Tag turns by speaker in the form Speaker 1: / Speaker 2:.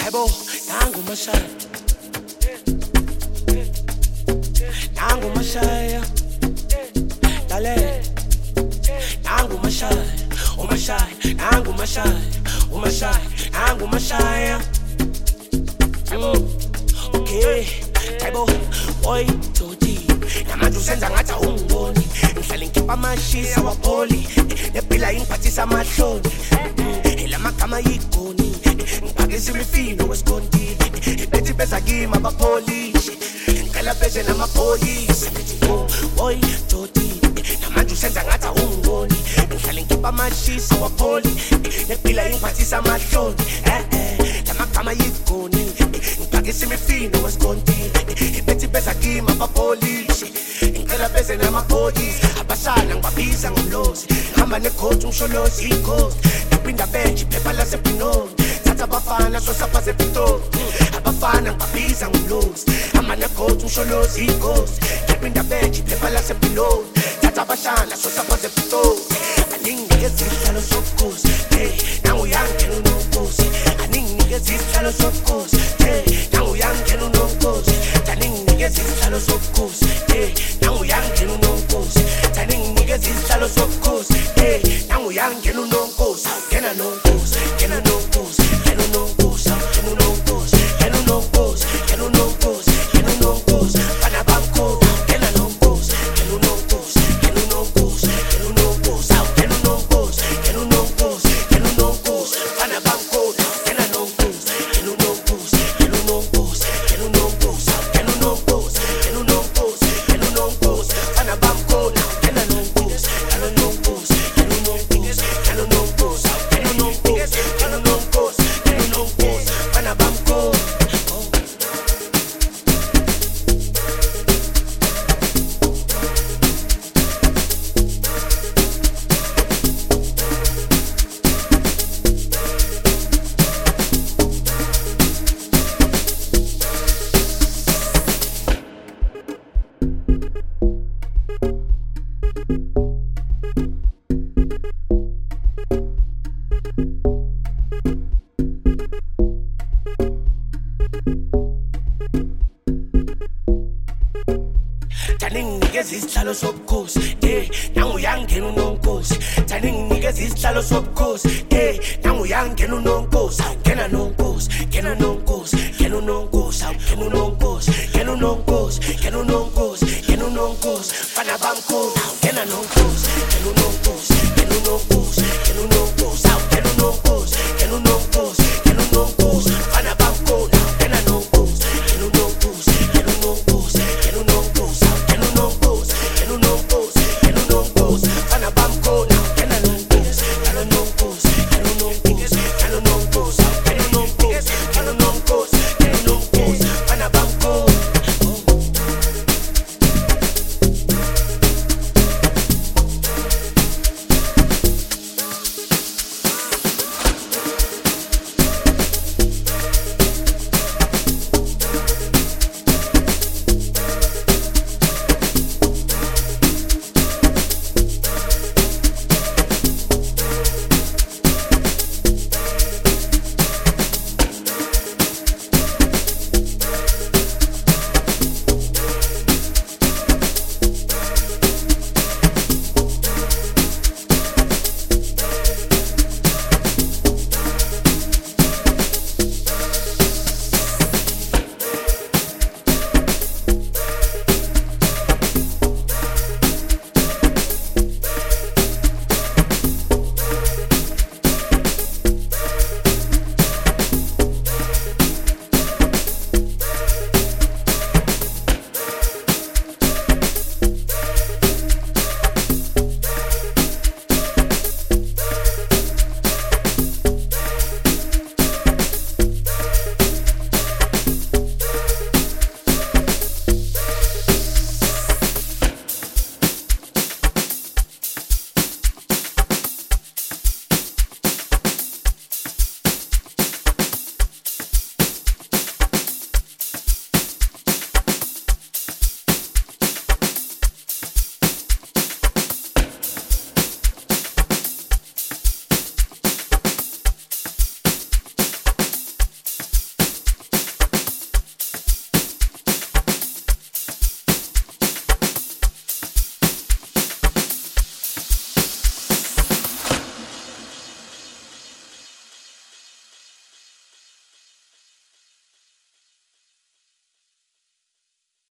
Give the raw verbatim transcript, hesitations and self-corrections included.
Speaker 1: Yebo, nangu mashaya. Nangu mashaya. Dale. Nangu mashaya. Umashaya. Nangu mashaya. Umashaya. Nangu mashaya. Okay. Yebo, boy, Toti. Namanje usenza ngathi awungiboni. Ngihlala ngikhipha amashisa wapoli. Nepila ingiphathisa amahloni. Elamagama yigoni. Ngipakisa imifino wesikontini. Bethi beza kimi abapolishi. Ngicela beze namapolisi. Oh, boy, Toti. Namanje usenza ngathi awungiboni. Ngihlala ngikhipha amashisa wapoli. Nepila ingiphathisa amahloni. Eh eh. Lamagama yigoni. Ngipakisa imifino wesikontini. Bethi beza kimi abapolishi. Ngicela beze namapolisi. Abasana ngibabiza ngomlozi. Hamba nekhothi umsholozi ikhosi. Ngipinda bench iphepha lasepinoni. Thatha abafana sosapha zepitoni. Abafana ngibabiza ngomlozi. Hamba nekhothi umsholozi ikhosi. Ngipinda bench iphepha lasepinoni. Thatha abashana sosapha zepitoni. Aninginikeza isihlalo sobukhosi. Hey, nangu uyangena unomkhosi. Aninginikeza isihlalo sobukhosi. Hey, nangu uyangena unomkhosi. Aninginikeza isihlalo sobukhosi. Hey, nangu uyangena unomkhosi. Aninginikeza isihlalo sobukhosi. Hey, nangu uyangena unomkhosi. Ngena nomkhosi, ngena nomkhosi, ngena unomkhosi, ngena unomkhosi, ngena unomkhosi, ngena unomkhosi, ngena unomkhosi. Bana bamkhosi, ngena nomkhosi, ngena unomkhosi, ngena unomkhosi, ngena unomkhosi, ngena unomkhosi, ngena unomkhosi, ngena unomkhosi. Bana bamkhosi, ngena nomkhosi, ngena unomkhosi, ngena unomkhosi, ngena unomkhosi, ngena unomkhosi, ngena unomkhosi, ngena unomkhosi. Bana bamkhosi, ngena nomkhosi, ngena unomkhosi, ngena unomkhosi, ngena unomkhosi, ngena unomkhosi, ngena unomkhosi, ngena unomkhosi. Bana bamkhosi. Aninginikeza isihlalo sobukhosi. Hey, nangu uyangena unomkhosi. Aninginikeza isihlalo sobukhosi. Hey, nangu uyangena unomkhosi. Ngena nomkhosi, ngena nomkhosi, ngena unomkhosi, ngena unomkhosi, ngena unomkhosi, ngena unomkhosi, ngena unomkhosi. Bana bamkhosi, ngena nomkhosi, ngena unomkhosi, ngena unomkhosi, ngena unomkhosi.